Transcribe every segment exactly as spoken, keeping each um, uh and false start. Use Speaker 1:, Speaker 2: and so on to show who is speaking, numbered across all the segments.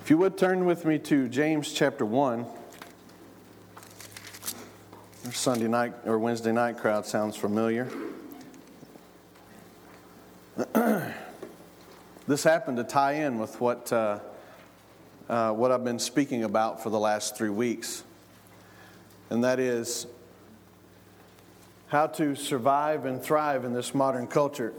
Speaker 1: If you would turn with me to James chapter one. Our Sunday night or Wednesday night crowd sounds familiar. This happened to tie in with what uh, uh, what I've been speaking about for the last three weeks. And that is how to survive and thrive in this modern culture.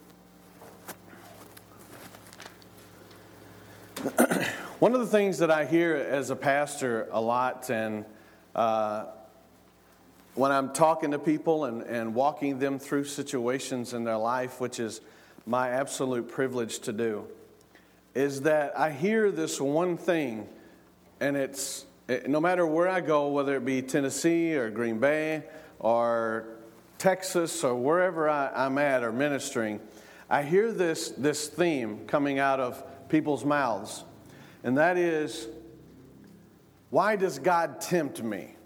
Speaker 1: One of the things that I hear as a pastor a lot, and uh, when I'm talking to people and, and walking them through situations in their life, which is my absolute privilege to do, is that I hear this one thing, and it's it, no matter where I go, whether it be Tennessee or Green Bay or Texas or wherever I, I'm at or ministering, I hear this this theme coming out of people's mouths. And that is, why does God tempt me?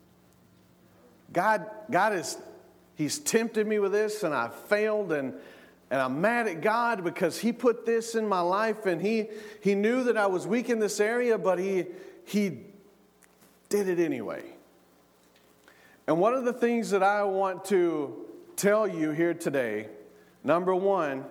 Speaker 1: God, God is, He's tempted me with this, and I failed, and, and I'm mad at God because He put this in my life, and He He knew that I was weak in this area, but He He did it anyway. And one of the things that I want to tell you here today, number one,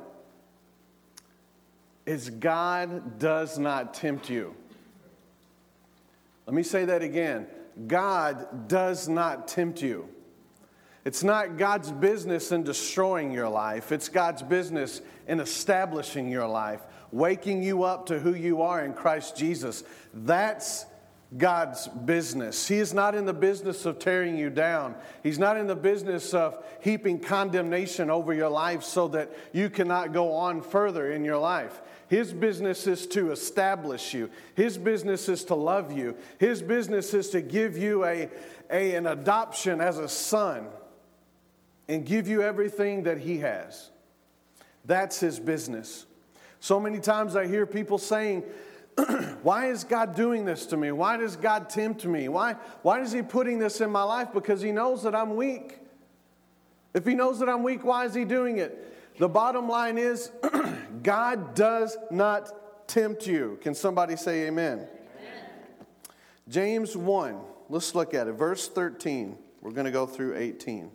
Speaker 1: is God does not tempt you. Let me say that again. God does not tempt you. It's not God's business in destroying your life. It's God's business in establishing your life, waking you up to who you are in Christ Jesus. That's God's business. He is not in the business of tearing you down. He's not in the business of heaping condemnation over your life so that you cannot go on further in your life. His business is to establish you. His business is to love you. His business is to give you a, a, an adoption as a son and give you everything that He has. That's His business. So many times I hear people saying, why is God doing this to me? Why does God tempt me? Why, why is He putting this in my life? Because He knows that I'm weak. If He knows that I'm weak, why is He doing it? The bottom line is, God does not tempt you. Can somebody say amen? Amen? James one, let's look at it. Verse thirteen. We're going to go through eighteen.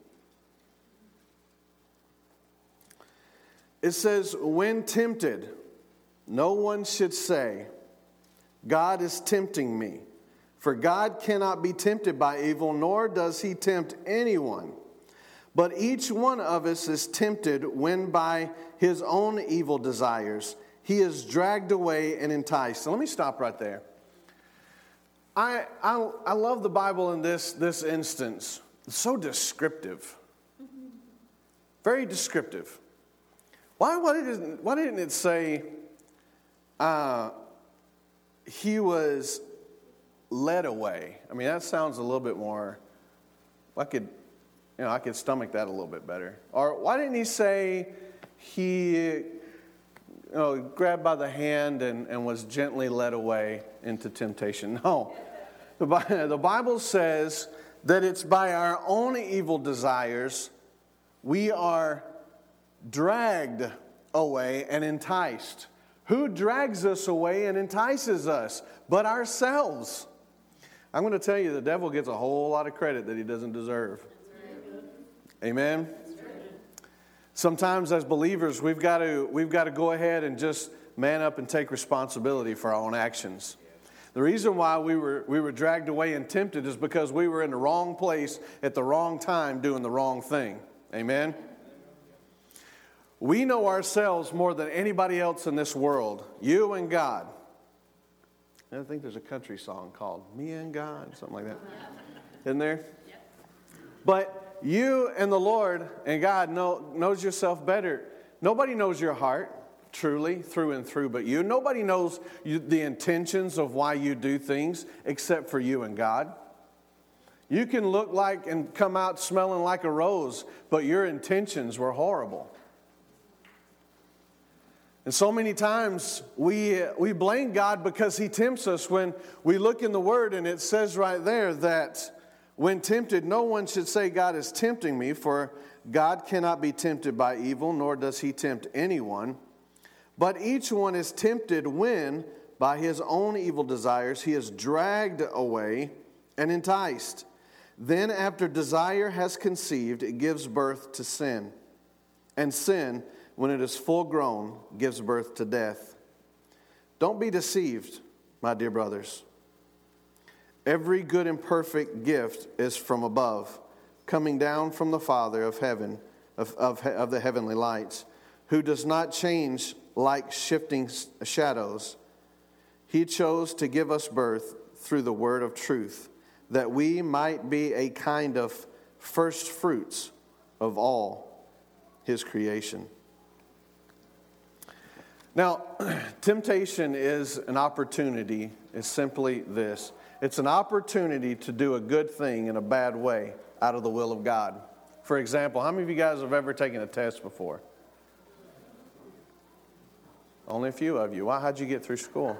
Speaker 1: It says, when tempted, no one should say, God is tempting me. For God cannot be tempted by evil, nor does He tempt anyone. But each one of us is tempted when by his own evil desires he is dragged away and enticed. So let me stop right there. I I, I love the Bible in this, this instance. It's so descriptive. Very descriptive. Why, why, didn't, why didn't it say uh, he was led away? I mean, that sounds a little bit more, I could... You know, I could stomach that a little bit better. Or why didn't He say He, you know, grabbed by the hand and, and was gently led away into temptation? No. The, the Bible says that it's by our own evil desires we are dragged away and enticed. Who drags us away and entices us but ourselves? I'm going to tell you, the devil gets a whole lot of credit that he doesn't deserve. Amen. Sometimes as believers, we've got to we've got to go ahead and just man up and take responsibility for our own actions. The reason why we were we were dragged away and tempted is because we were in the wrong place at the wrong time doing the wrong thing. Amen. We know ourselves more than anybody else in this world. You and God. I think there's a country song called Me and God, something like that. Isn't there? But you and the Lord and God know, knows yourself better. Nobody knows your heart, truly, through and through, but you. Nobody knows you, the intentions of why you do things except for you and God. You can look like and come out smelling like a rose, but your intentions were horrible. And so many times we we blame God because He tempts us when we look in the Word and it says right there that when tempted, no one should say, God is tempting me, for God cannot be tempted by evil, nor does He tempt anyone. But each one is tempted when, by his own evil desires, he is dragged away and enticed. Then, after desire has conceived, it gives birth to sin. And sin, when it is full grown, gives birth to death. Don't be deceived, my dear brothers. Every good and perfect gift is from above, coming down from the Father of heaven, of, of, of the heavenly lights, who does not change like shifting shadows. He chose to give us birth through the word of truth, that we might be a kind of first fruits of all his creation. Now, temptation is an opportunity, is simply this. It's an opportunity to do a good thing in a bad way out of the will of God. For example, how many of you guys have ever taken a test before? Only a few of you. Why? How'd you get through school?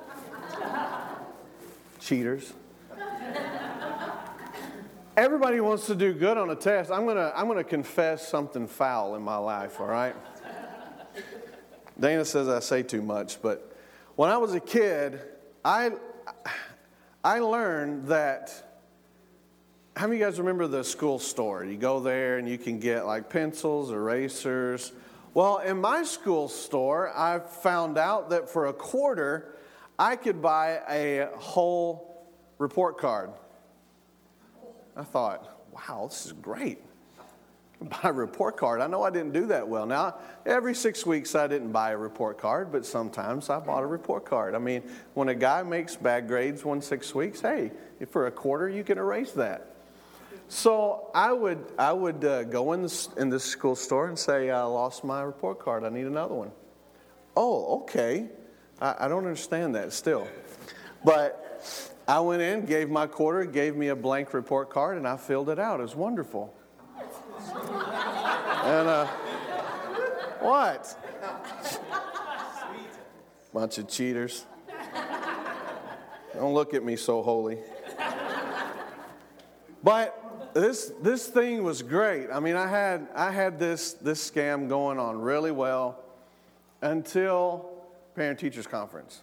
Speaker 1: Cheaters. Everybody wants to do good on a test. I'm gonna I'm gonna confess something foul in my life, all right? Dana says I say too much, but when I was a kid, I I learned that. How many of you guys remember the school store? You go there and you can get like pencils, erasers. Well, in my school store, I found out that for a quarter, I could buy a whole report card. I thought, wow, this is great. Buy a report card. I know I didn't do that well. Now, every six weeks I didn't buy a report card, but sometimes I bought a report card. I mean, when a guy makes bad grades one six weeks, hey, if for a quarter you can erase that. So I would I would uh, go in this in this school store and say, I lost my report card. I need another one. Oh, okay. I, I don't understand that still. But I went in, gave my quarter, gave me a blank report card, and I filled it out. It was wonderful. And uh, what? Bunch of cheaters. Don't look at me so holy. But this this thing was great. I mean, I had I had this this scam going on really well until parent-teachers conference.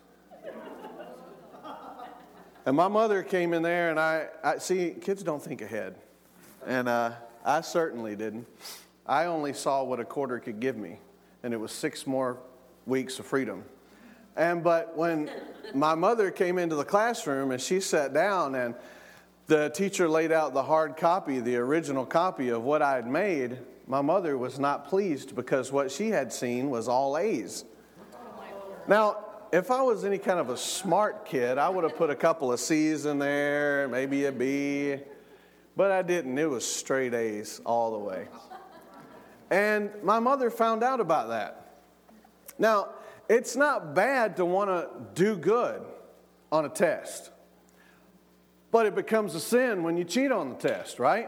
Speaker 1: And my mother came in there, and I, I see, kids don't think ahead. And uh, I certainly didn't. I only saw what a quarter could give me, and it was six more weeks of freedom. And but when my mother came into the classroom, and she sat down, and the teacher laid out the hard copy, the original copy of what I had made, my mother was not pleased because what she had seen was all A's. Now, if I was any kind of a smart kid, I would have put a couple of C's in there, maybe a B, but I didn't. It was straight A's all the way. And my mother found out about that. Now, it's not bad to want to do good on a test, but it becomes a sin when you cheat on the test, right?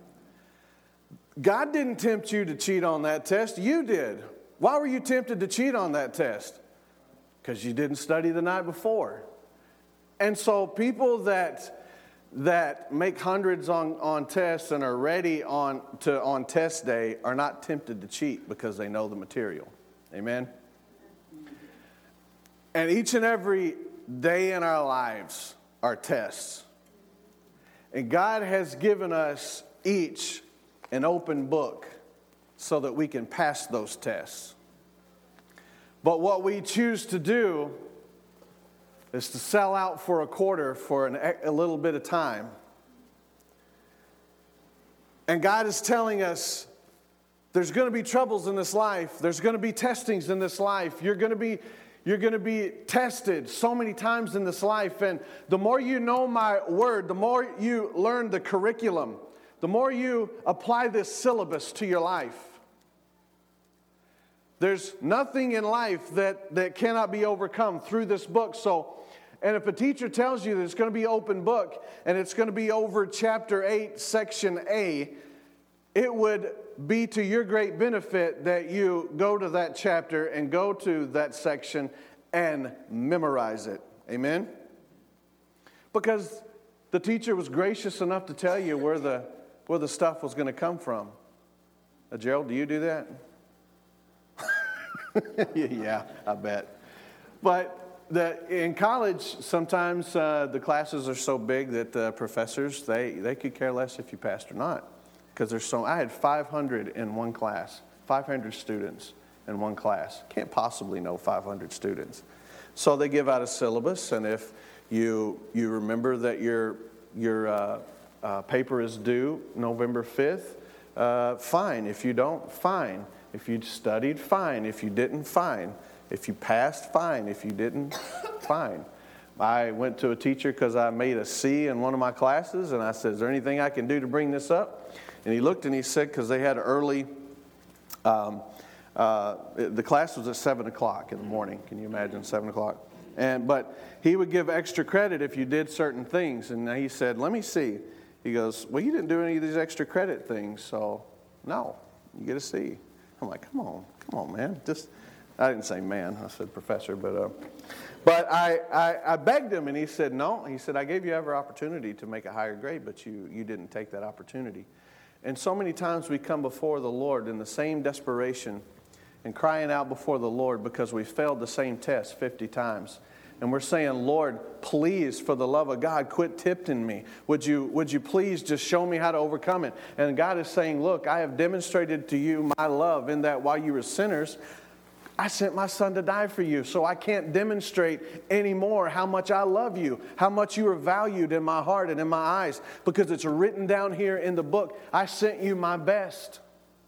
Speaker 1: God didn't tempt you to cheat on that test. You did. Why were you tempted to cheat on that test? Because you didn't study the night before. And so people that that make hundreds on, on tests and are ready on to on test day are not tempted to cheat because they know the material. Amen? And each and every day in our lives are tests. And God has given us each an open book so that we can pass those tests. But what we choose to do is to sell out for a quarter for an, a little bit of time. And God is telling us there's going to be troubles in this life. There's going to be testings in this life. You're going to be You're going to be tested so many times in this life. And the more you know my word, the more you learn the curriculum, the more you apply this syllabus to your life. There's nothing in life that, that cannot be overcome through this book. So, and if a teacher tells you that it's going to be open book and it's going to be over chapter eight, section A, it would be to your great benefit that you go to that chapter and go to that section and memorize it. Amen? Because the teacher was gracious enough to tell you where the where the stuff was going to come from. Uh, Gerald, do you do that? Yeah, I bet. But the, in college, sometimes uh, the classes are so big that the professors, they, they could care less if you passed or not. Because there's so, I had five hundred in one class, five hundred students in one class. Can't possibly know five hundred students. So they give out a syllabus, and if you you remember that your, your uh, uh, paper is due November fifth, uh, fine. If you don't, fine. If you studied, fine. If you didn't, fine. If you passed, fine. If you didn't, fine. I went to a teacher because I made a C in one of my classes, and I said, is there anything I can do to bring this up? And he looked and he said, because they had early, um, uh, the class was at seven o'clock in the morning. Can you imagine, seven o'clock? And But he would give extra credit if you did certain things. And he said, let me see. He goes, well, you didn't do any of these extra credit things, so no, you get a C. I'm like, come on, come on, man. Just, I didn't say man, I said professor, but uh, but I, I, I begged him, and he said, no. He said, I gave you every opportunity to make a higher grade, but you, you didn't take that opportunity. And so many times we come before the Lord in the same desperation and crying out before the Lord because we failed the same test fifty times. And we're saying, Lord, please, for the love of God, quit tempting me. Would you, would you please just show me how to overcome it? And God is saying, look, I have demonstrated to you my love in that while you were sinners, I sent my son to die for you. So I can't demonstrate anymore how much I love you, how much you are valued in my heart and in my eyes, because it's written down here in the book. I sent you my best.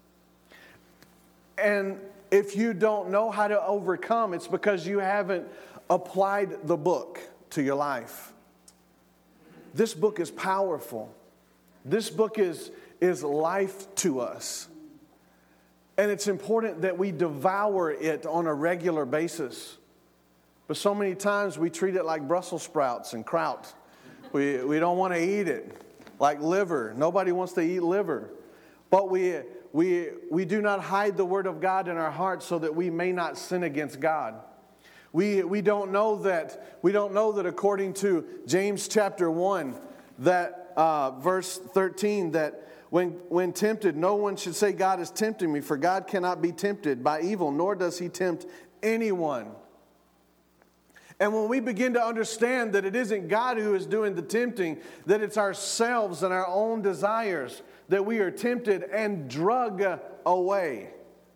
Speaker 1: And if you don't know how to overcome, it's because you haven't applied the book to your life. This book is powerful. This book is, is life to us. And it's important that we devour it on a regular basis. But so many times we treat it like Brussels sprouts and kraut. We, we don't want to eat it. Like liver. Nobody wants to eat liver. But we, we, we do not hide the word of God in our hearts so that we may not sin against God. We, we don't know that, we don't know that according to James chapter one, that uh, verse thirteen, that When, when tempted, no one should say, God is tempting me, for God cannot be tempted by evil, nor does he tempt anyone. And when we begin to understand that it isn't God who is doing the tempting, that it's ourselves and our own desires, that we are tempted and drug away.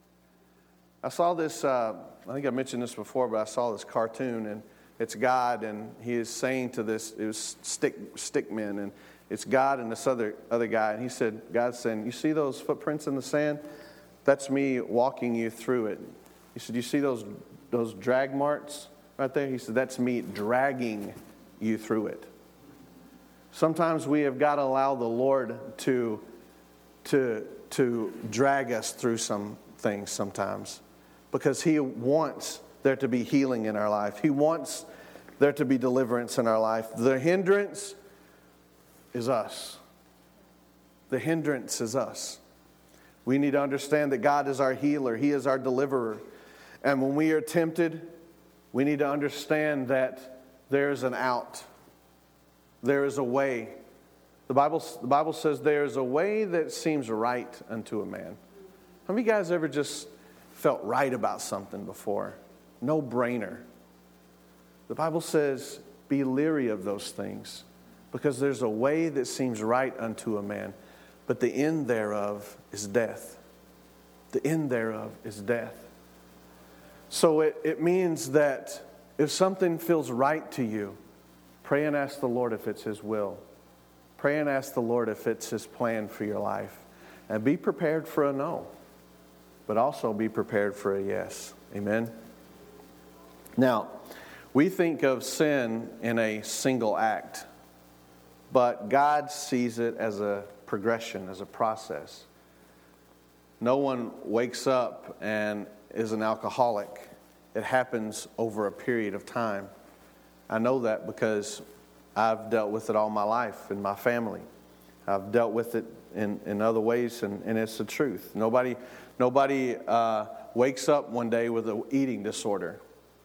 Speaker 1: I saw this, uh, I think I mentioned this before, but I saw this cartoon, and it's God, and he is saying to this, it was stick, stick men, and it's God and this other other guy. And he said, God's saying, you see those footprints in the sand? That's me walking you through it. He said, you see those those drag marks right there? He said, that's me dragging you through it. Sometimes we have got to allow the Lord to, to, to drag us through some things sometimes. Because he wants there to be healing in our life. He wants there to be deliverance in our life. The hindrance is us. The hindrance is us. We need to understand that God is our healer. He is our deliverer. And when we are tempted, we need to understand that there is an out. There is a way. The Bible, the Bible says there is a way that seems right unto a man. How many of you guys ever just felt right about something before? No brainer. The Bible says, be leery of those things, because there's a way that seems right unto a man, but the end thereof is death. The end thereof is death. So it, it means that if something feels right to you, pray and ask the Lord if it's his will. Pray and ask the Lord if it's his plan for your life. And be prepared for a no, but also be prepared for a yes. Amen? Now, we think of sin in a single act, but God sees it as a progression, as a process. No one wakes up and is an alcoholic. It happens over a period of time. I know that because I've dealt with it all my life in my family. I've dealt with it in, in other ways, and, and it's the truth. Nobody, nobody uh, wakes up one day with an eating disorder.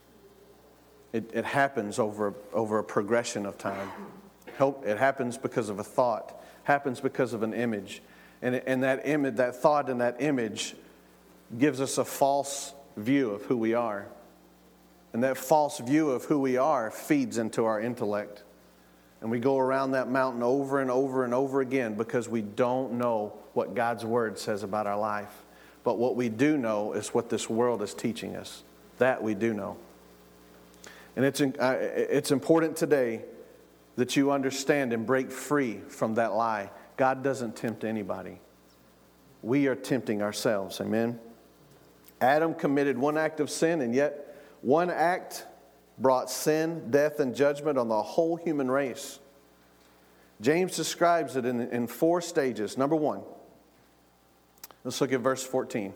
Speaker 1: It, it happens over, over a progression of time. It happens because of a thought. Happens because of an image. And, and that image, that thought and that image gives us a false view of who we are. And that false view of who we are feeds into our intellect. And we go around that mountain over and over and over again because we don't know what God's Word says about our life. But what we do know is what this world is teaching us. That we do know. And it's, it's important today that you understand and break free from that lie. God doesn't tempt anybody. We are tempting ourselves. Amen? Adam committed one act of sin, and yet one act brought sin, death, and judgment on the whole human race. James describes it in, in four stages. Number one, let's look at verse fourteen.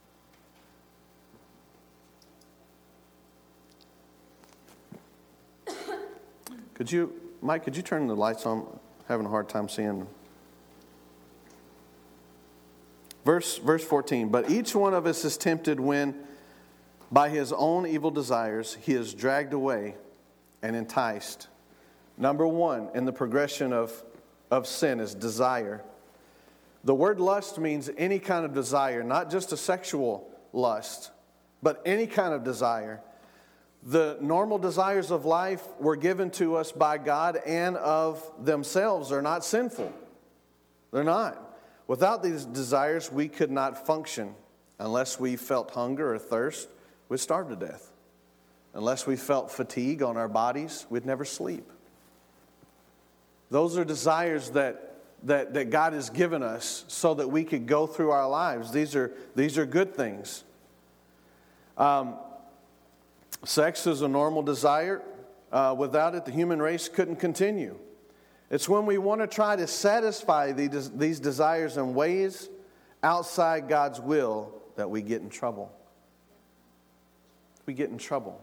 Speaker 1: Could you, Mike, could you turn the lights on? I'm having a hard time seeing them. Verse, verse fourteen, but each one of us is tempted when by his own evil desires, he is dragged away and enticed. Number one in the progression of, of sin is desire. The word lust means any kind of desire, not just a sexual lust, but any kind of desire. The normal desires of life were given to us by God and of themselves are not sinful. They're not. Without these desires, we could not function. Unless we felt hunger or thirst, we'd starve to death. Unless we felt fatigue on our bodies, we'd never sleep. Those are desires that, that, that God has given us so that we could go through our lives. These are, these are good things. Um, sex is a normal desire. Uh, without it, the human race couldn't continue. It's when we want to try to satisfy these, these desires in ways outside God's will that we get in trouble. We get in trouble.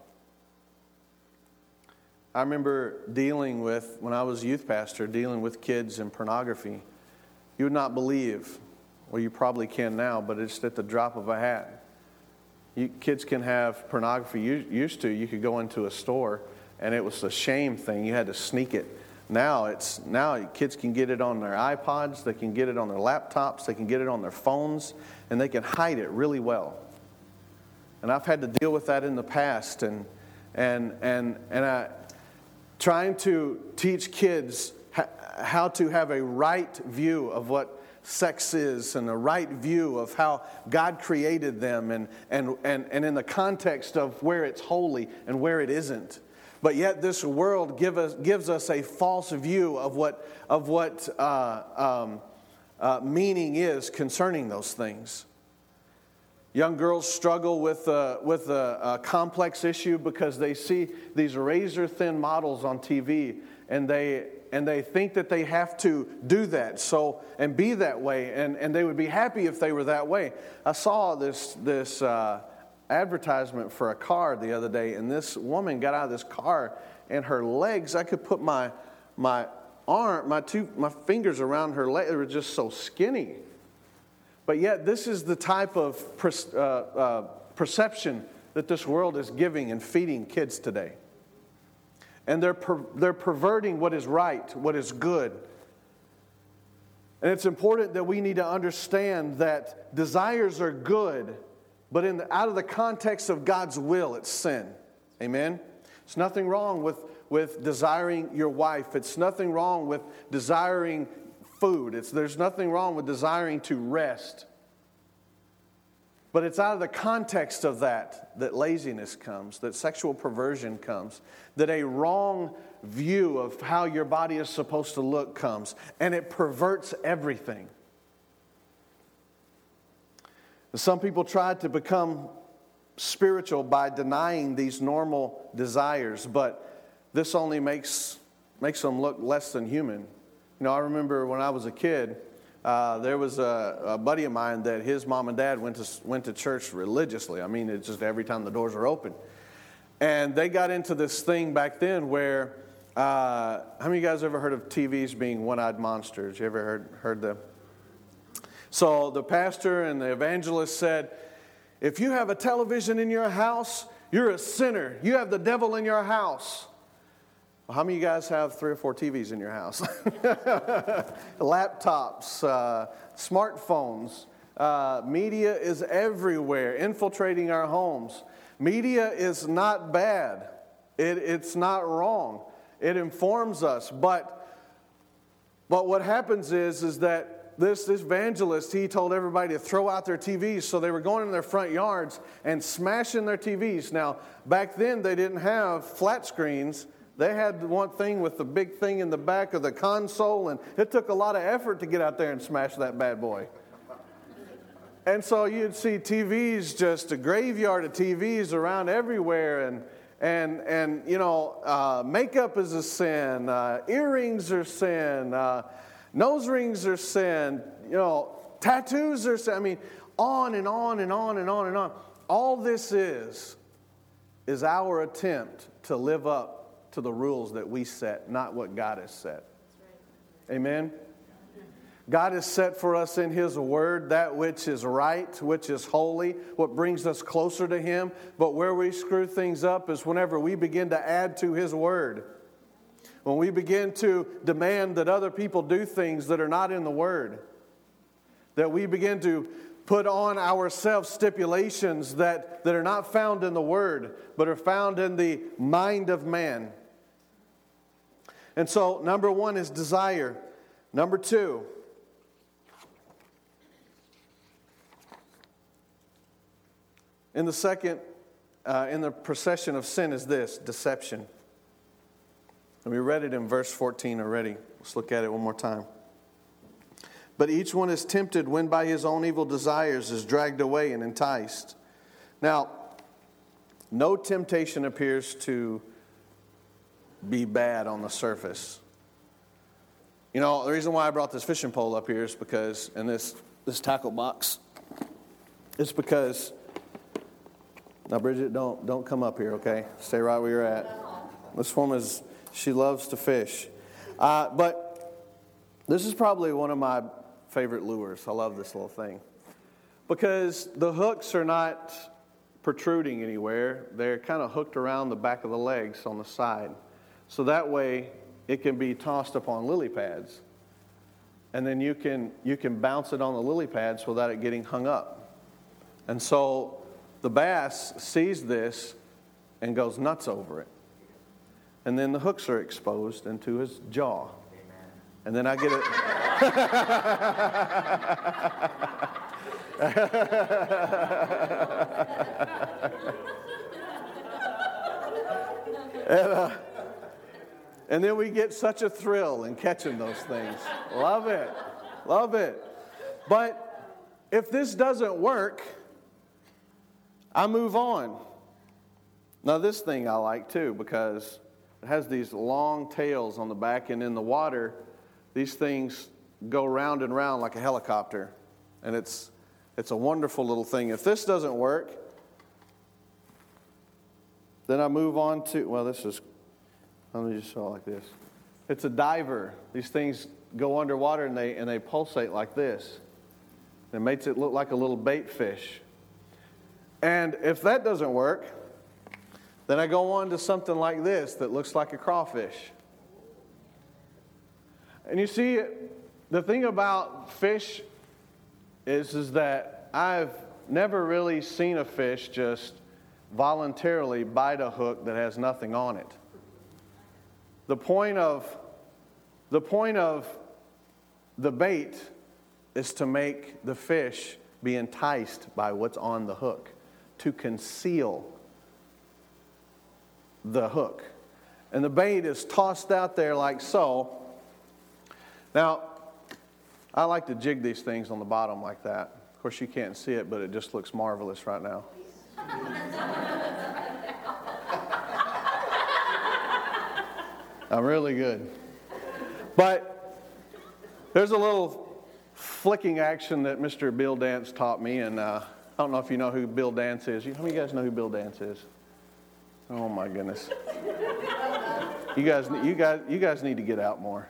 Speaker 1: I remember dealing with, when I was a youth pastor, dealing with kids and pornography. You would not believe, well, you probably can now, but it's at the drop of a hat. You, kids can have pornography. You, used to, you could go into a store, and it was a shame thing. You had to sneak it. Now it's now kids can get it on their iPods, they can get it on their laptops, they can get it on their phones, and they can hide it really well. And I've had to deal with that in the past, and and and and I trying to teach kids ha- how to have a right view of what sex is and a right view of how God created them, and and and, and in the context of where it's holy and where it isn't. But yet this world give us, gives us a false view of what, of what uh, um, uh, meaning is concerning those things. Young girls struggle with, uh, with a, a complex issue because they see these razor-thin models on T V, and they, and they think that they have to do that so and be that way, and, and they would be happy if they were that way. I saw this... this uh, advertisement for a car the other day, and this woman got out of this car, and her legs, I could put my my arm, my two my fingers around her leg. They were just so skinny. But yet, this is the type of per, uh, uh, perception that this world is giving and feeding kids today. And they're per, they're perverting what is right, what is good. And it's important that we need to understand that desires are good. But in the, out of the context of God's will, it's sin. Amen? There's nothing wrong with, with desiring your wife. It's nothing wrong with desiring food. It's, there's nothing wrong with desiring to rest. But it's out of the context of that that laziness comes, that sexual perversion comes, that a wrong view of how your body is supposed to look comes, and it perverts everything. Some people try to become spiritual by denying these normal desires, but this only makes makes them look less than human. You know, I remember when I was a kid, uh, there was a, a buddy of mine that his mom and dad went to went to church religiously. I mean, it's just every time the doors are open. And they got into this thing back then where, uh, how many of you guys ever heard of T Vs being one-eyed monsters? You ever heard heard them? So the pastor and the evangelist said, if you have a television in your house, you're a sinner. You have the devil in your house. Well, how many of you guys have three or four T Vs in your house? Laptops, uh, smartphones. Uh, media is everywhere, infiltrating our homes. Media is not bad. It, it's not wrong. It informs us. But, but what happens is, is that this, this evangelist, he told everybody to throw out their T Vs. So they were going in their front yards and smashing their T Vs. Now, back then they didn't have flat screens. They had one thing with the big thing in the back of the console, and it took a lot of effort to get out there and smash that bad boy. And so you'd see T Vs, just a graveyard of T Vs around everywhere, and and and you know, uh, makeup is a sin, uh, earrings are sin, uh, nose rings are sin, you know, tattoos are sin. I mean, on and on and on and on and on. All this is is our attempt to live up to the rules that we set, not what God has set. Amen. God has set for us in His Word that which is right, which is holy, what brings us closer to Him. But where we screw things up is whenever we begin to add to His Word. When we begin to demand that other people do things that are not in the Word. That we begin to put on ourselves stipulations that, that are not found in the Word, but are found in the mind of man. And so, number one is desire. Number two, In the second, uh, in the procession of sin is this, deception. And we read it in verse fourteen already. Let's look at it one more time. But each one is tempted when by his own evil desires is dragged away and enticed. Now, no temptation appears to be bad on the surface. You know, the reason why I brought this fishing pole up here is because, and this, this tackle box, it's because... Now, Bridget, don't don't come up here, okay? Stay right where you're at. This woman, is, she loves to fish. Uh, but this is probably one of my favorite lures. I love this little thing. Because the hooks are not protruding anywhere. They're kind of hooked around the back of the legs on the side. So that way, it can be tossed up on lily pads. And then you can you can bounce it on the lily pads without it getting hung up. And so the bass sees this and goes nuts over it. And then the hooks are exposed into his jaw. Amen. And then I get it. and, uh, and then we get such a thrill in catching those things. Love it. Love it. But if this doesn't work, I move on. Now this thing I like too because it has these long tails on the back, and in the water, these things go round and round like a helicopter. And it's it's a wonderful little thing. If this doesn't work, then I move on to, well, this is, let me just show it like this. It's a diver. These things go underwater and they and they pulsate like this. It makes it look like a little bait fish. And if that doesn't work, then I go on to something like this that looks like a crawfish. And you see, the thing about fish is, is that I've never really seen a fish just voluntarily bite a hook that has nothing on it. The point of the point of the bait is to make the fish be enticed by what's on the hook, to conceal the hook. And the bait is tossed out there like so. Now, I like to jig these things on the bottom like that. Of course, you can't see it, but it just looks marvelous right now. I'm really good. But there's a little flicking action that Mister Bill Dance taught me, and uh, I don't know if you know who Bill Dance is. How many of you guys know who Bill Dance is? Oh my goodness! You guys, you guys, you guys need to get out more.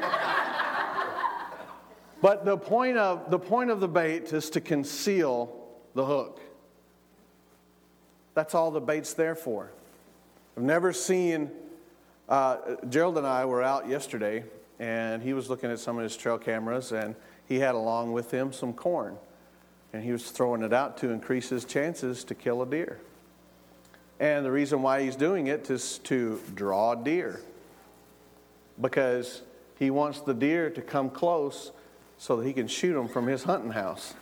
Speaker 1: But the point of the point of the bait is to conceal the hook. That's all the bait's there for. I've never seen. Uh, Gerald and I were out yesterday, and he was looking at some of his trail cameras, and he had along with him some corn. And he was throwing it out to increase his chances to kill a deer. And the reason why he's doing it is to draw deer. Because he wants the deer to come close so that he can shoot them from his hunting house.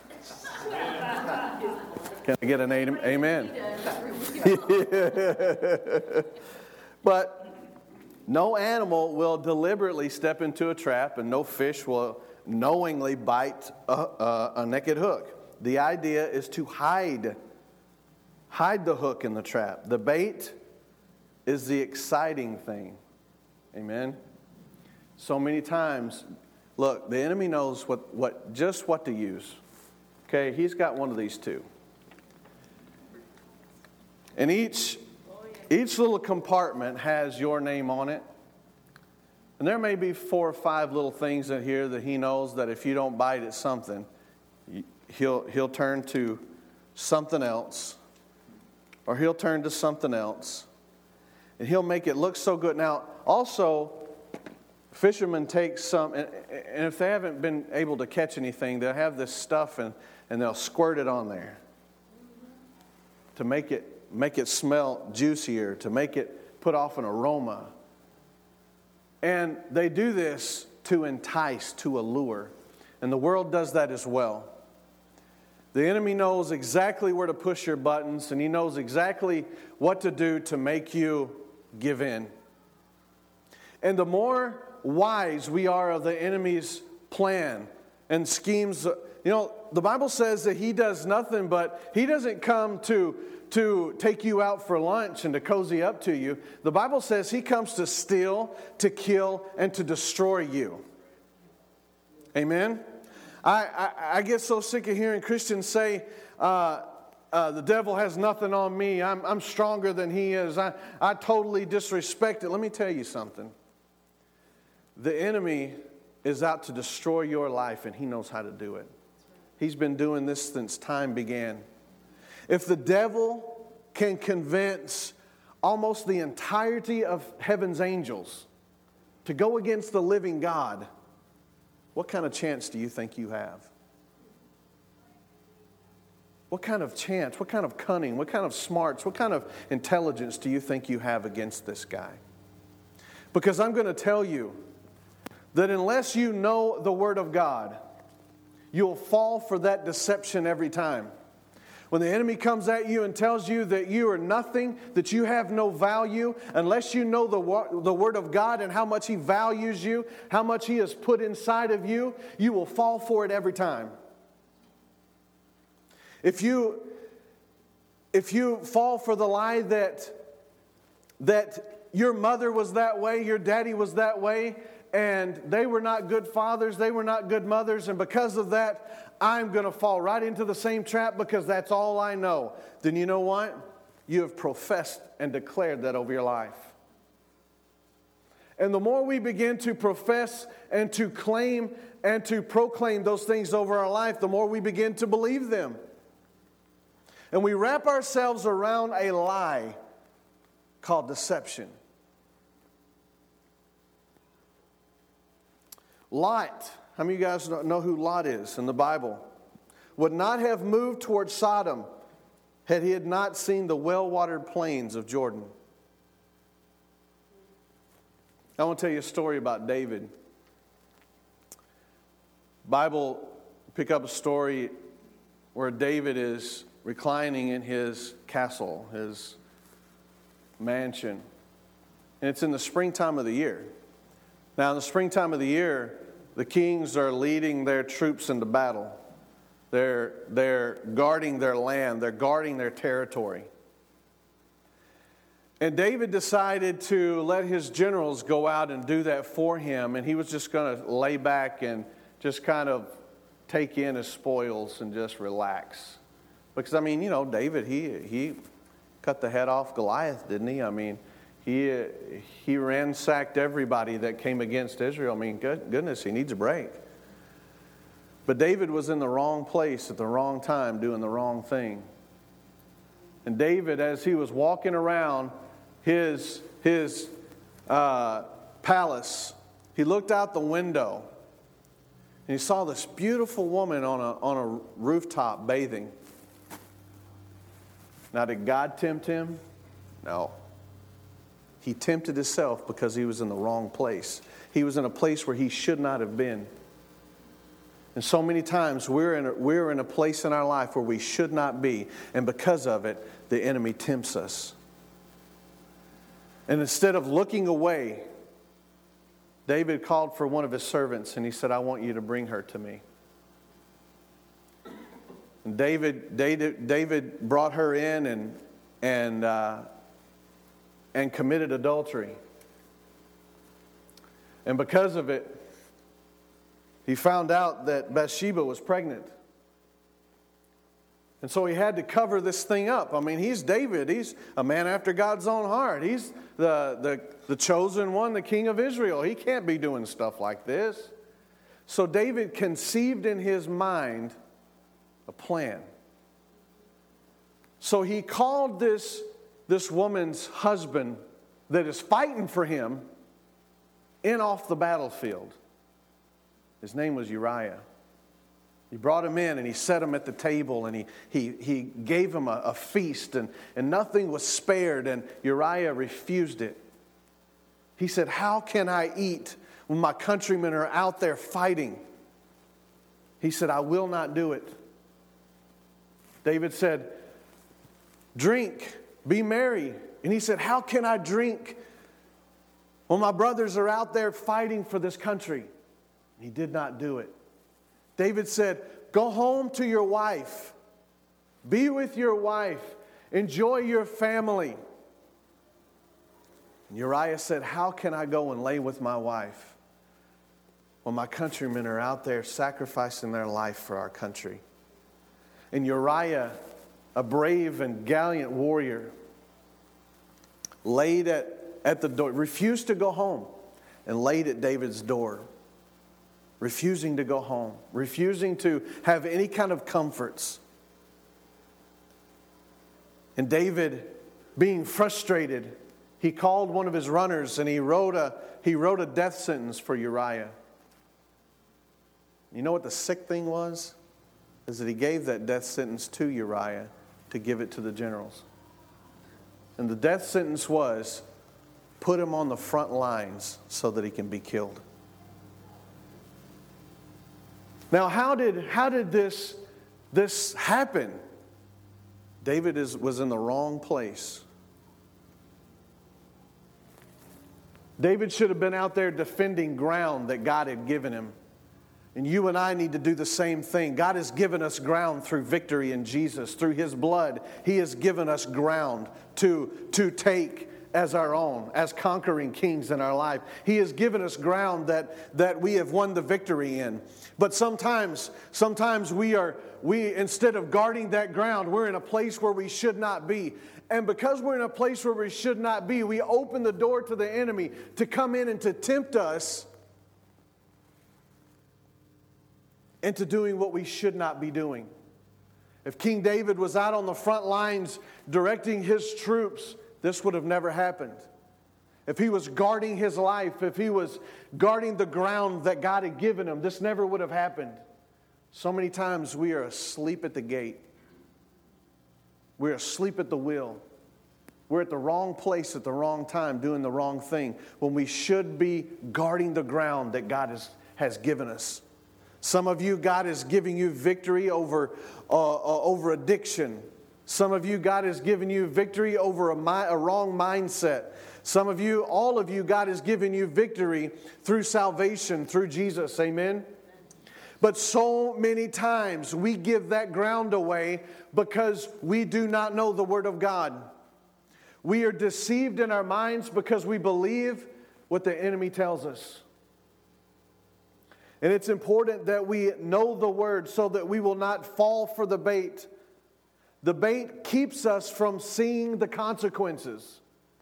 Speaker 1: Can I get an amen? But no animal will deliberately step into a trap, and no fish will knowingly bite a, a, a naked hook. The idea is to hide. Hide the hook in the trap. The bait is the exciting thing. Amen? So many times, look, the enemy knows what, what just what to use. Okay, he's got one of these two. And each, each little compartment has your name on it. And there may be four or five little things in here that he knows that if you don't bite at something, he'll, he'll turn to something else. Or he'll turn to something else. And he'll make it look so good. Now, also, fishermen take some, and, and if they haven't been able to catch anything, they'll have this stuff and, and they'll squirt it on there to make it make it smell juicier, to make it put off an aroma. And they do this to entice, to allure. And the world does that as well. The enemy knows exactly where to push your buttons, and he knows exactly what to do to make you give in. And the more wise we are of the enemy's plan and schemes, you know, the Bible says that he does nothing but, he doesn't come to, to take you out for lunch and to cozy up to you. The Bible says he comes to steal, to kill, and to destroy you. Amen? I, I, I get so sick of hearing Christians say, uh, uh, the devil has nothing on me. I'm, I'm stronger than he is. I, I totally disrespect it. Let me tell you something. The enemy is out to destroy your life, and he knows how to do it. He's been doing this since time began. If the devil can convince almost the entirety of heaven's angels to go against the living God, what kind of chance do you think you have? What kind of chance, what kind of cunning, what kind of smarts, what kind of intelligence do you think you have against this guy? Because I'm going to tell you that unless you know the Word of God, you'll fall for that deception every time. When the enemy comes at you and tells you that you are nothing, that you have no value, unless you know the, the Word of God and how much He values you, how much He has put inside of you, you will fall for it every time. If you, if you fall for the lie that, that your mother was that way, your daddy was that way, and they were not good fathers, they were not good mothers, and because of that, I'm going to fall right into the same trap because that's all I know. Then you know what? You have professed and declared that over your life. And the more we begin to profess and to claim and to proclaim those things over our life, the more we begin to believe them. And we wrap ourselves around a lie called deception. Lot, how many of you guys know who Lot is in the Bible? Would not have moved towards Sodom had he had not seen the well-watered plains of Jordan. I want to tell you a story about David. Bible, pick up a story where David is reclining in his castle, his mansion. And it's in the springtime of the year. Now, in the springtime of the year, the kings are leading their troops into battle. They're, they're guarding their land. They're guarding their territory. And David decided to let his generals go out and do that for him. And he was just going to lay back and just kind of take in his spoils and just relax. Because, I mean, you know, David, he he cut the head off Goliath, didn't he? I mean, he he ransacked everybody that came against Israel. I mean, good, goodness, he needs a break. But David was in the wrong place at the wrong time doing the wrong thing. And David, as he was walking around his, his uh, palace, he looked out the window and he saw this beautiful woman on a, on a rooftop bathing. Now, did God tempt him? No. He tempted himself because he was in the wrong place. He was in a place where he should not have been. And so many times we're in a, we're in a place in our life where we should not be. And because of it, the enemy tempts us. And instead of looking away, David called for one of his servants and he said, I want you to bring her to me. And David, David, David brought her in and, and, uh, and committed adultery. And because of it, he found out that Bathsheba was pregnant. And so he had to cover this thing up. I mean, he's David. He's a man after God's own heart. He's the, the, the chosen one, the king of Israel. He can't be doing stuff like this. So David conceived in his mind a plan. So he called this, this woman's husband that is fighting for him in off the battlefield. His name was Uriah. He brought him in and he set him at the table and he, he, he gave him a, a feast and, and nothing was spared, and Uriah refused it. He said, how can I eat when my countrymen are out there fighting? He said, I will not do it. David said, drink, be merry. And he said, how can I drink when my brothers are out there fighting for this country? He did not do it. David said, go home to your wife. Be with your wife. Enjoy your family. And Uriah said, how can I go and lay with my wife when my countrymen are out there sacrificing their life for our country? And Uriah, a brave and gallant warrior, laid at, at the door, refused to go home, and laid at David's door. Refusing to go home, refusing to have any kind of comforts. And David, being frustrated, he called one of his runners and he wrote a, he wrote a death sentence for Uriah. You know what the sick thing was? Is that he gave that death sentence to Uriah to give it to the generals. And the death sentence was, put him on the front lines so that he can be killed. Now, how did, how did this, this happen? David is, was in the wrong place. David should have been out there defending ground that God had given him. And you and I need to do the same thing. God has given us ground through victory in Jesus. Through His blood, He has given us ground to, to take as our own, as conquering kings in our life. He has given us ground that, that we have won the victory in. But sometimes, sometimes we are, we instead of guarding that ground, we're in a place where we should not be. And because we're in a place where we should not be, we open the door to the enemy to come in and to tempt us into doing what we should not be doing. If King David was out on the front lines directing his troops, this would have never happened. If he was guarding his life, if he was guarding the ground that God had given him, this never would have happened. So many times we are asleep at the gate. We're asleep at the wheel. We're at the wrong place at the wrong time doing the wrong thing when we should be guarding the ground that God has, has given us. Some of you, God is giving you victory over, uh, uh, over addiction. Some of you, God has given you victory over a, mi- a wrong mindset. Some of you, all of you, God has given you victory through salvation, through Jesus. Amen? But so many times we give that ground away because we do not know the Word of God. We are deceived in our minds because we believe what the enemy tells us. And it's important that we know the Word so that we will not fall for the bait. The bait keeps us from seeing the consequences.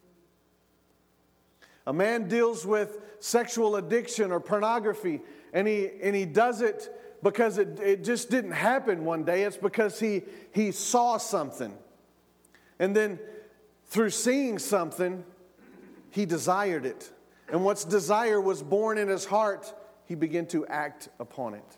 Speaker 1: A man deals with sexual addiction or pornography, and he and he does it because it, it just didn't happen one day. It's because he, he saw something. And then through seeing something, he desired it. And what's desire was born in his heart, he began to act upon it.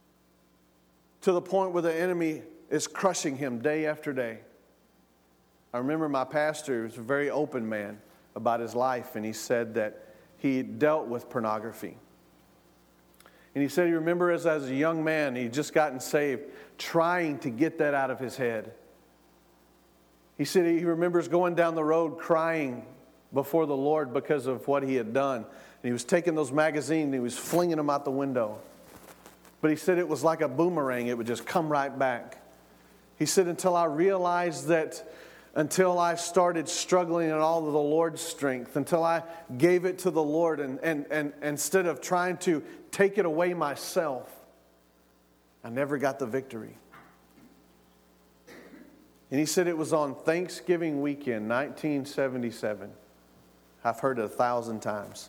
Speaker 1: To the point where the enemy is crushing him day after day. I remember my pastor was a very open man about his life, and he said that he dealt with pornography. And he said he remembers as a young man, he'd just gotten saved, trying to get that out of his head. He said he remembers going down the road crying before the Lord because of what he had done. And he was taking those magazines and he was flinging them out the window. But he said it was like a boomerang. It would just come right back. He said until I realized that, until I started struggling in all of the Lord's strength, until I gave it to the Lord and, and, and instead of trying to take it away myself, I never got the victory. And he said it was on Thanksgiving weekend, nineteen seventy-seven. I've heard it a thousand times.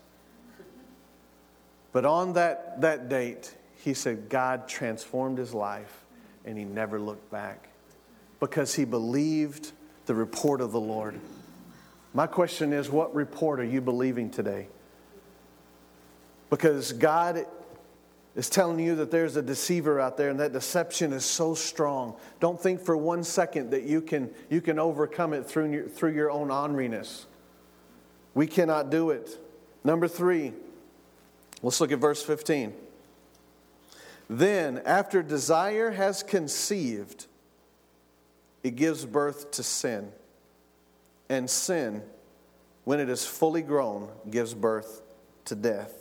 Speaker 1: But on that, that date, he said God transformed his life and he never looked back because he believed the report of the Lord. My question is, what report are you believing today? Because God is telling you that there's a deceiver out there and that deception is so strong. Don't think for one second that you can, you can overcome it through your, through your own orneriness. We cannot do it. Number three, let's look at verse fifteen. Then, after desire has conceived, it gives birth to sin. And sin, when it is fully grown, gives birth to death.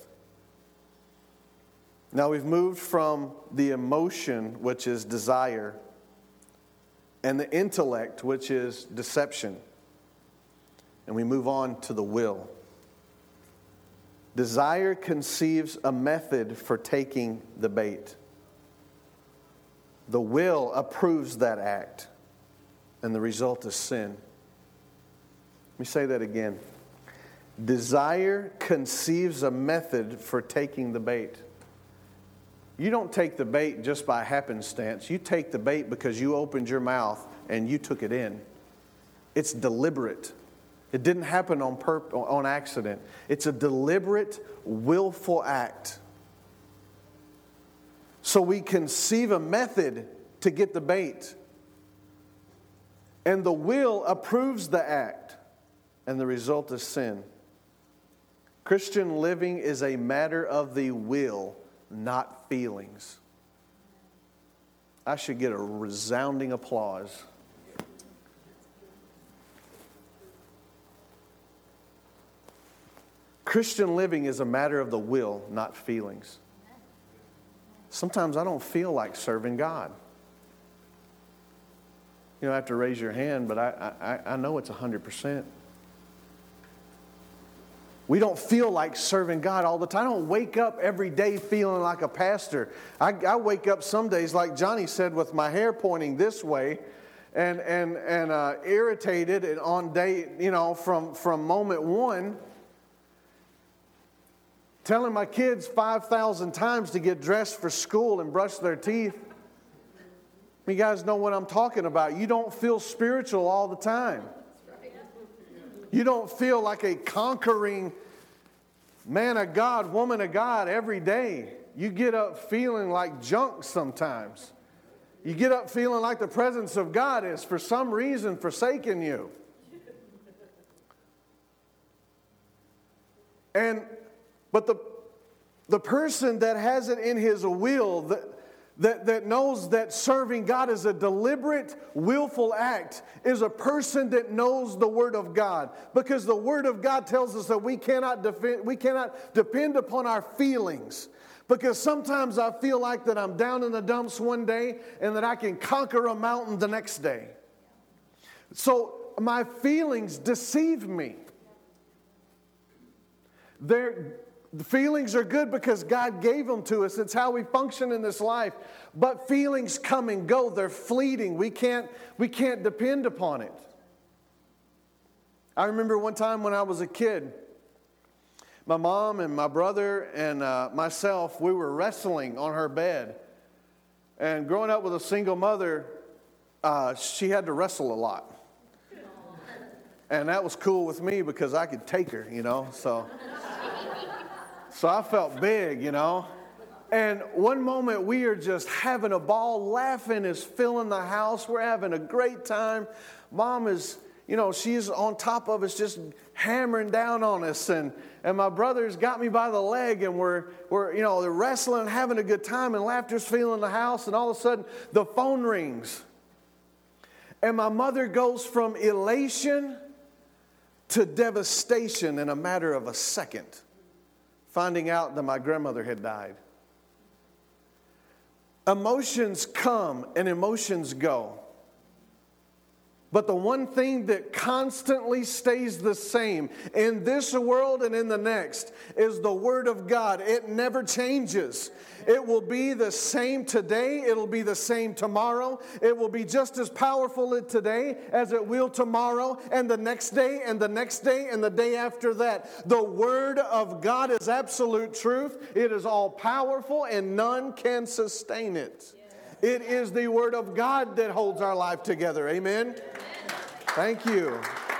Speaker 1: Now we've moved from the emotion, which is desire, and the intellect, which is deception. And we move on to the will. Desire conceives a method for taking the bait. The will approves that act, and the result is sin. Let me say that again. Desire conceives a method for taking the bait. You don't take the bait just by happenstance. You take the bait because you opened your mouth and you took it in. It's deliberate. It didn't happen on purpose, on accident. It's a deliberate, willful act. So we conceive a method to get the bait. And the will approves the act. And the result is sin. Christian living is a matter of the will, not feelings. I should get a resounding applause. Christian living is a matter of the will, not feelings. Sometimes I don't feel like serving God. You don't have to raise your hand, but I, I, I know it's one hundred percent. We don't feel like serving God all the time. I don't wake up every day feeling like a pastor. I, I wake up some days, like Johnny said, with my hair pointing this way and and and uh, irritated and on day, you know, from, from moment one, telling my kids five thousand times to get dressed for school and brush their teeth. You guys know what I'm talking about. You don't feel spiritual all the time. You don't feel like a conquering man of God, woman of God every day. You get up feeling like junk sometimes. You get up feeling like the presence of God is for some reason forsaking you. And but the the person that has it in his will, that That, that knows that serving God is a deliberate, willful act, is a person that knows the Word of God. Because the Word of God tells us that we cannot defend, we cannot depend upon our feelings. Because sometimes I feel like that I'm down in the dumps one day and that I can conquer a mountain the next day. So my feelings deceive me. They're The feelings are good because God gave them to us. It's how we function in this life. But feelings come and go. They're fleeting. We can't, we can't depend upon it. I remember one time when I was a kid, my mom and my brother and uh, myself, we were wrestling on her bed. And growing up with a single mother, uh, she had to wrestle a lot. And that was cool with me because I could take her, you know, so... So I felt big, you know. And one moment we are just having a ball, laughing is filling the house. We're having a great time. Mom is, you know, she's on top of us just hammering down on us. And, and my brother's got me by the leg and we're, we're, you know, they're wrestling, having a good time, and laughter's filling the house. And all of a sudden, the phone rings. And my mother goes from elation to devastation in a matter of a second, finding out that my grandmother had died. Emotions come and emotions go. But the one thing that constantly stays the same in this world and in the next is the Word of God. It never changes. It will be the same today. It'll be the same tomorrow. It will be just as powerful today as it will tomorrow and the next day and the next day and the day after that. The Word of God is absolute truth. It is all powerful and none can sustain it. It is the Word of God that holds our life together. Amen? Thank you.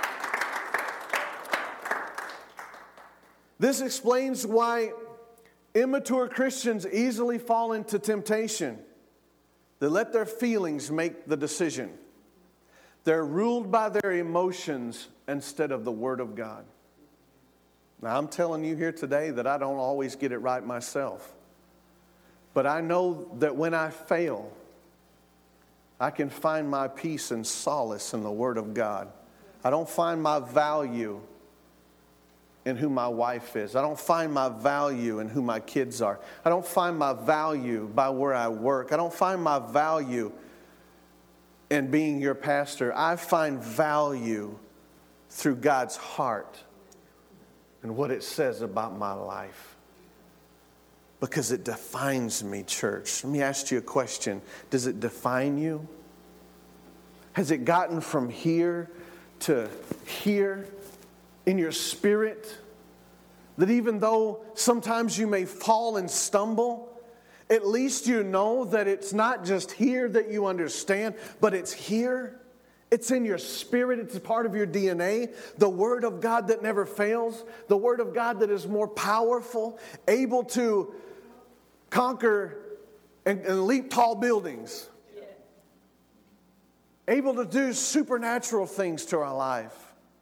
Speaker 1: This explains why immature Christians easily fall into temptation. They let their feelings make the decision. They're ruled by their emotions instead of the Word of God. Now, I'm telling you here today that I don't always get it right myself. But I know that when I fail, I can find my peace and solace in the Word of God. I don't find my value in who my wife is. I don't find my value in who my kids are. I don't find my value by where I work. I don't find my value in being your pastor. I find value through God's heart and what it says about my life. Because it defines me, church. Let me ask you a question. Does it define you? Has it gotten from here to here in your spirit? That even though sometimes you may fall and stumble, at least you know that it's not just here that you understand, but it's here. It's in your spirit. It's a part of your D N A. The Word of God that never fails. The Word of God that is more powerful, able to conquer and, and leap tall buildings. Yeah. Able to do supernatural things to our life.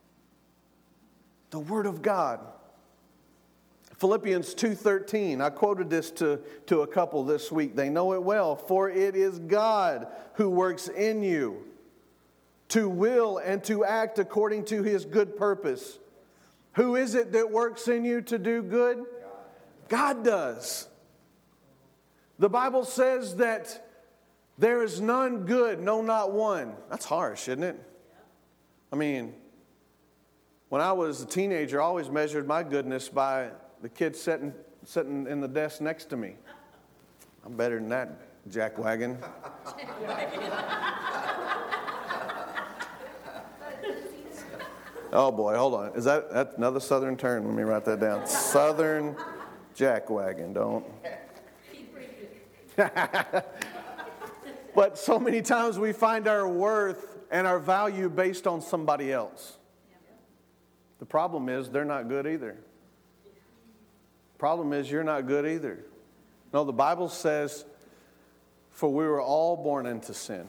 Speaker 1: The Word of God. Philippians two thirteen. I quoted this to, to a couple this week. They know it well. For it is God who works in you to will and to act according to His good purpose. Who is it that works in you to do good? God does. The Bible says that there is none good, no, not one. That's harsh, isn't it? I mean, when I was a teenager, I always measured my goodness by the kid sitting, sitting in the desk next to me. I'm better than that, jackwagon. Oh boy, hold on. Is that that's another Southern term? Let me write that down. Southern jackwagon, don't. But so many times we find our worth and our value based on somebody else. The problem is they're not good either. Problem is you're not good either. No, the Bible says, for we were all born into sin.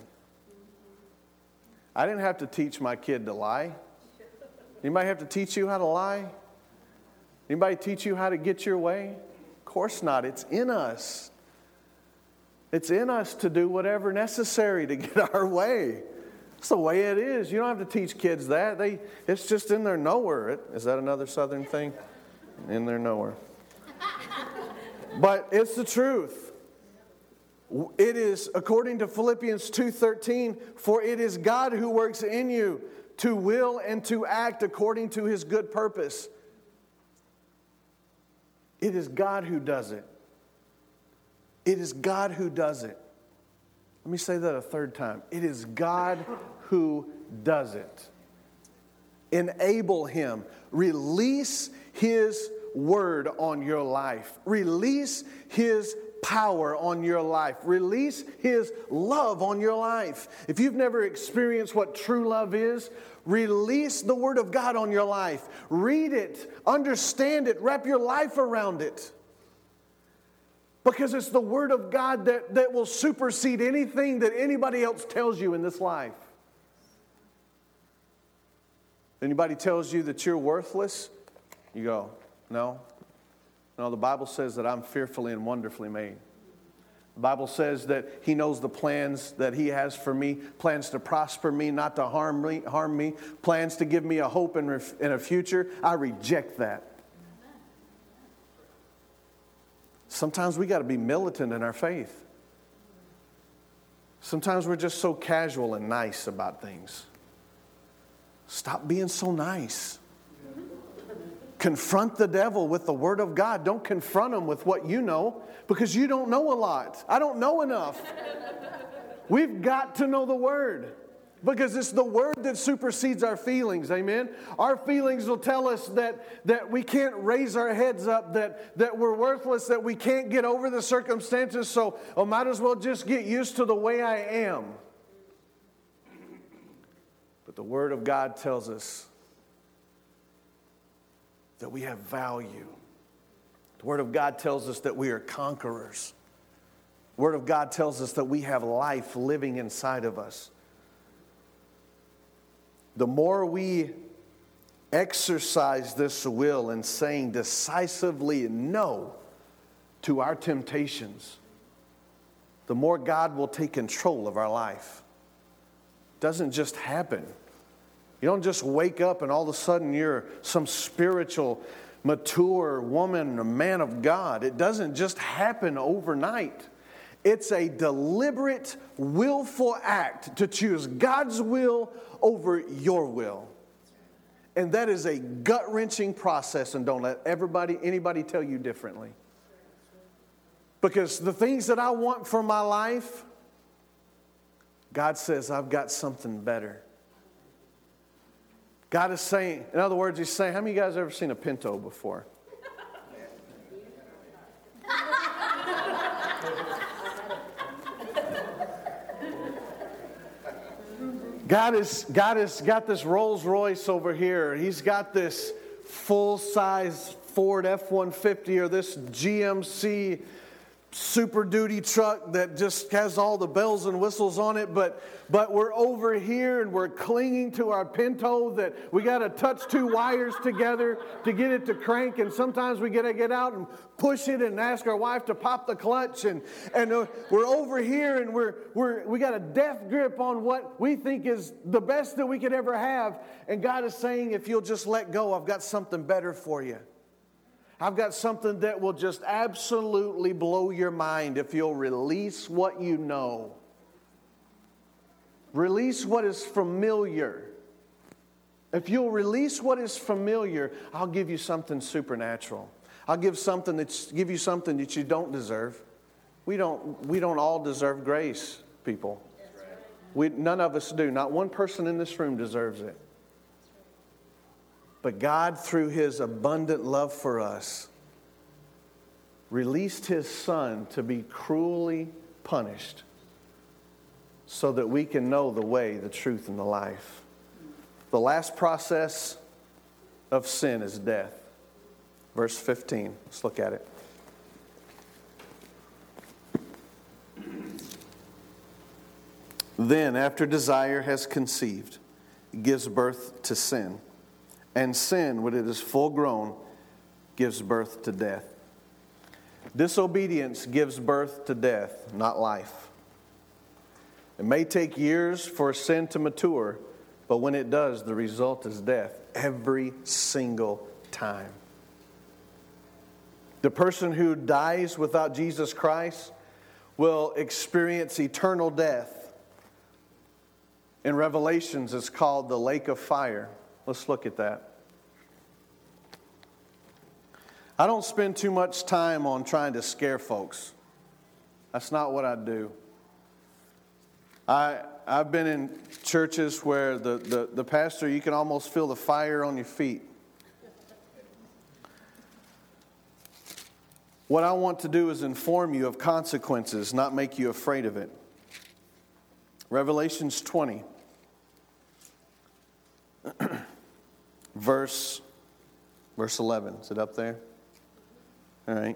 Speaker 1: I didn't have to teach my kid to lie. Anybody have to teach you how to lie? Anybody teach you how to get your way? Of course not. It's in us. It's in us to do whatever necessary to get our way. It's the way it is. You don't have to teach kids that. They, it's just in their nowhere. Is that another Southern thing? In their nowhere. But it's the truth. It is, according to Philippians two thirteen, for it is God who works in you to will and to act according to His good purpose. It is God who does it. It is God who does it. Let me say that a third time. It is God who does it. Enable Him. Release His word on your life. Release His power on your life. Release His love on your life. If you've never experienced what true love is, release the Word of God on your life. Read it. Understand it. Wrap your life around it. Because it's the Word of God that, that will supersede anything that anybody else tells you in this life. Anybody tells you that you're worthless, you go, no. No, the Bible says that I'm fearfully and wonderfully made. The Bible says that He knows the plans that He has for me, plans to prosper me, not to harm me, harm me, plans to give me a hope and a future. I reject that. Sometimes we got to be militant in our faith. Sometimes we're just so casual and nice about things. Stop being so nice. Confront the devil with the Word of God. Don't confront him with what you know, because you don't know a lot. I don't know enough. We've got to know the Word, because it's the Word that supersedes our feelings. Amen? Our feelings will tell us that, that we can't raise our heads up, that, that we're worthless, that we can't get over the circumstances, so I might as well just get used to the way I am. But the Word of God tells us that we have value. The Word of God tells us that we are conquerors. The Word of God tells us that we have life living inside of us. The more we exercise this will in saying decisively no to our temptations, the more God will take control of our life. It doesn't just happen. You don't just wake up and all of a sudden you're some spiritual, mature woman or man of God. It doesn't just happen overnight. It's a deliberate, willful act to choose God's will over your will. And that is a gut-wrenching process, and don't let everybody, anybody tell you differently. Because the things that I want for my life, God says, I've got something better. God is saying, in other words, He's saying, how many of you guys have ever seen a Pinto before? God has, God has got this Rolls Royce over here. He's got this full-size Ford F one fifty or this G M C Super Duty truck that just has all the bells and whistles on it, but but we're over here and we're clinging to our Pinto that we got to touch two wires together to get it to crank, and sometimes we got to get out and push it and ask our wife to pop the clutch, and and uh, we're over here and we're we're we got a death grip on what we think is the best that we could ever have, and God is saying, if you'll just let go, I've got something better for you. I've got something that will just absolutely blow your mind if you'll release what you know. Release what is familiar. If you'll release what is familiar, I'll give you something supernatural. I'll give something that's give you something that you don't deserve. We don't we don't all deserve grace, people. We none of us do. Not one person in this room deserves it. But God, through His abundant love for us, released His Son to be cruelly punished so that we can know the way, the truth, and the life. The last process of sin is death. Verse fifteen. Let's look at it. Then, after desire has conceived, it gives birth to sin. And sin, when it is full grown, gives birth to death. Disobedience gives birth to death, not life. It may take years for sin to mature, but when it does, the result is death every single time. The person who dies without Jesus Christ will experience eternal death. In Revelations, it's called the lake of fire. Let's look at that. I don't spend too much time on trying to scare folks. That's not what I do. I, I've been in churches where the, the, the pastor, you can almost feel the fire on your feet. What I want to do is inform you of consequences, not make you afraid of it. Revelations twenty. Verse, verse eleven. Is it up there? All right.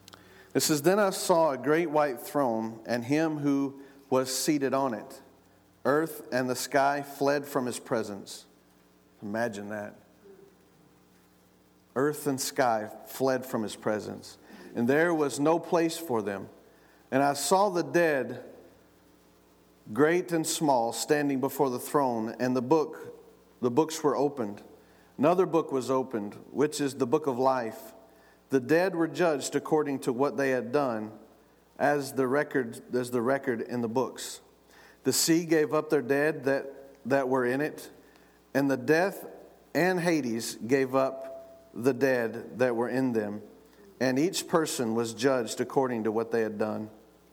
Speaker 1: It says, then I saw a great white throne and him who was seated on it. Earth and the sky fled from his presence. Imagine that. Earth and sky fled from his presence, and there was no place for them. And I saw the dead, great and small, standing before the throne, and the book, the books were opened. Another book was opened, which is the book of life. The dead were judged according to what they had done, as the record, as the record in the books. The sea gave up their dead that, that were in it, and the death and Hades gave up the dead that were in them, and each person was judged according to what they had done.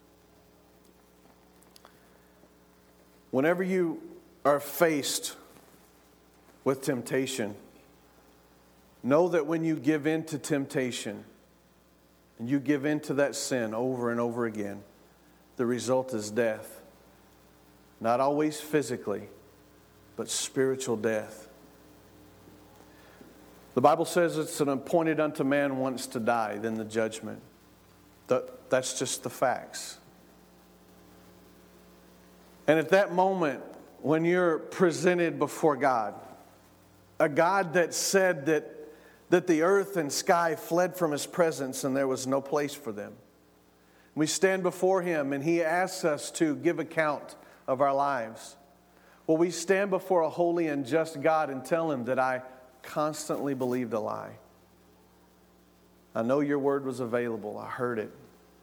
Speaker 1: Whenever you are faced with temptation, know that when you give in to temptation, and you give in to that sin over and over again, the result is death. Not always physically, but spiritual death. The Bible says it's an appointed unto man once to die, then the judgment. That, that's just the facts. And at that moment, when you're presented before God, a God that said that, that the earth and sky fled from his presence and there was no place for them. We stand before him and he asks us to give account of our lives. Well, we stand before a holy and just God and tell him that I constantly believed a lie. I know your word was available. I heard it.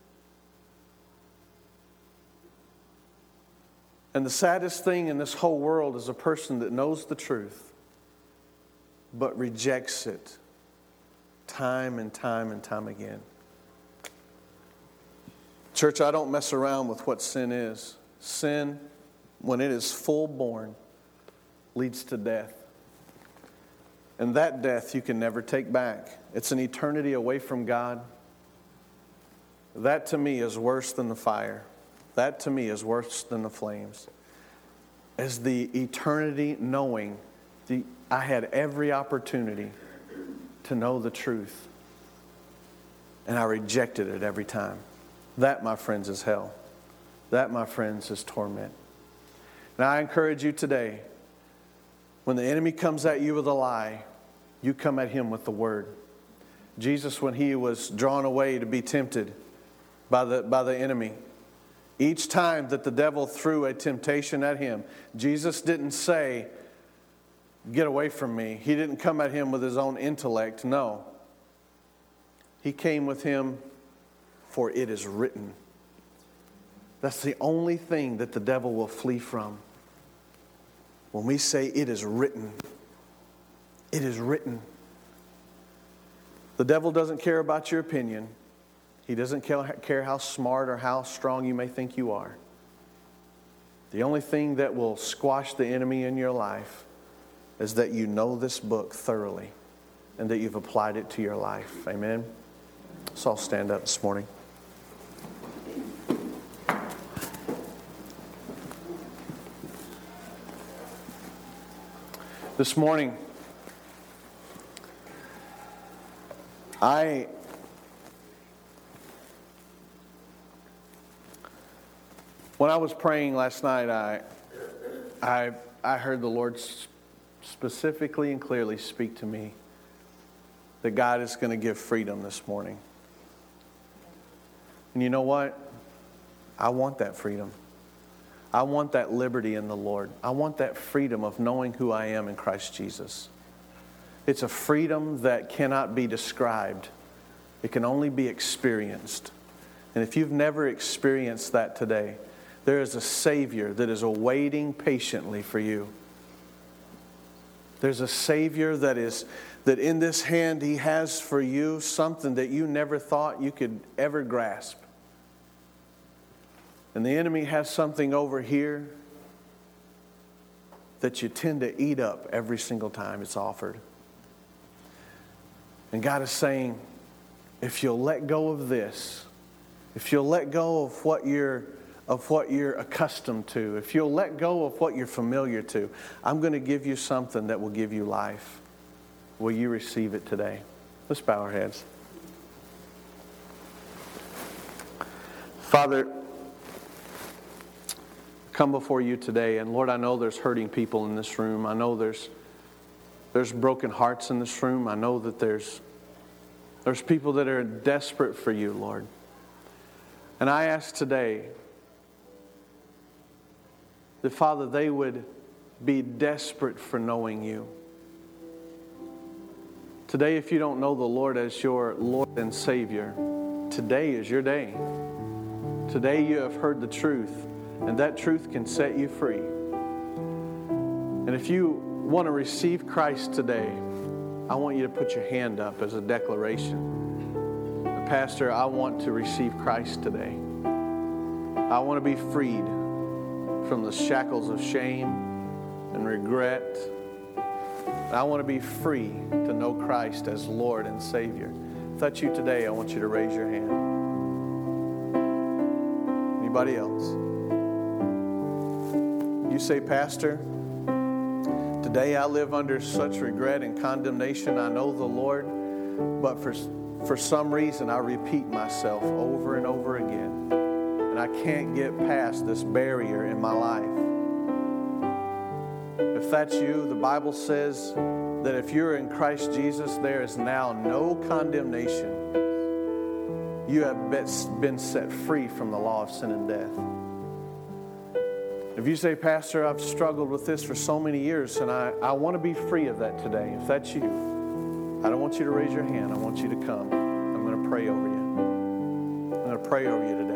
Speaker 1: And the saddest thing in this whole world is a person that knows the truth but rejects it time and time and time again. Church, I don't mess around with what sin is. Sin, when it is full born, leads to death. And that death you can never take back. It's an eternity away from God. That to me is worse than the fire. That to me is worse than the flames. As the eternity knowing the, I had every opportunity to know the truth. And I rejected it every time. That, my friends, is hell. That, my friends, is torment. Now I encourage you today, when the enemy comes at you with a lie, you come at him with the word. Jesus, when he was drawn away to be tempted by the, by the enemy, each time that the devil threw a temptation at him, Jesus didn't say, get away from me. He didn't come at him with his own intellect. No. He came with him, for it is written. That's the only thing that the devil will flee from. When we say it is written, it is written. The devil doesn't care about your opinion. He doesn't care how smart or how strong you may think you are. The only thing that will squash the enemy in your life is that you know this book thoroughly and that you've applied it to your life. Amen? So I'll stand up this morning. This morning, I when I was praying last night, I I I heard the Lord specifically and clearly speak to me that God is going to give freedom this morning. And you know what? I want that freedom. I want that liberty in the Lord. I want that freedom of knowing who I am in Christ Jesus. It's a freedom that cannot be described. It can only be experienced. And if you've never experienced that today, there is a Savior that is awaiting patiently for you. There's a Savior that is that in this hand He has for you something that you never thought you could ever grasp. And the enemy has something over here that you tend to eat up every single time it's offered. And God is saying, if you'll let go of this, if you'll let go of what you're of what you're accustomed to, if you'll let go of what you're familiar to, I'm going to give you something that will give you life. Will you receive it today? Let's bow our heads. Father, come before you today. And Lord, I know there's hurting people in this room. I know there's there's broken hearts in this room. I know that there's there's people that are desperate for you, Lord. And I ask today that, Father, they would be desperate for knowing you. Today, if you don't know the Lord as your Lord and Savior, today is your day. Today you have heard the truth, and that truth can set you free. And if you want to receive Christ today, I want you to put your hand up as a declaration. Pastor, I want to receive Christ today. I want to be freed from the shackles of shame and regret. I want to be free to know Christ as Lord and Savior. If that's you today, I want you to raise your hand. Anybody else? You say, Pastor, today I live under such regret and condemnation. I know the Lord, but for, for some reason I repeat myself over and over again. And I can't get past this barrier in my life. If that's you, the Bible says that if you're in Christ Jesus, there is now no condemnation. You have been set free from the law of sin and death. If you say, Pastor, I've struggled with this for so many years and I, I want to be free of that today. If that's you, I don't want you to raise your hand. I want you to come. I'm going to pray over you. I'm going to pray over you today.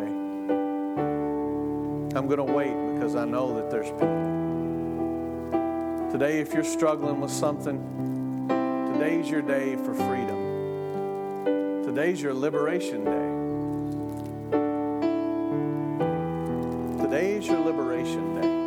Speaker 1: I'm going to wait because I know that there's people. Today, if you're struggling with something, today's your day for freedom. Today's your liberation day. Today's your liberation day.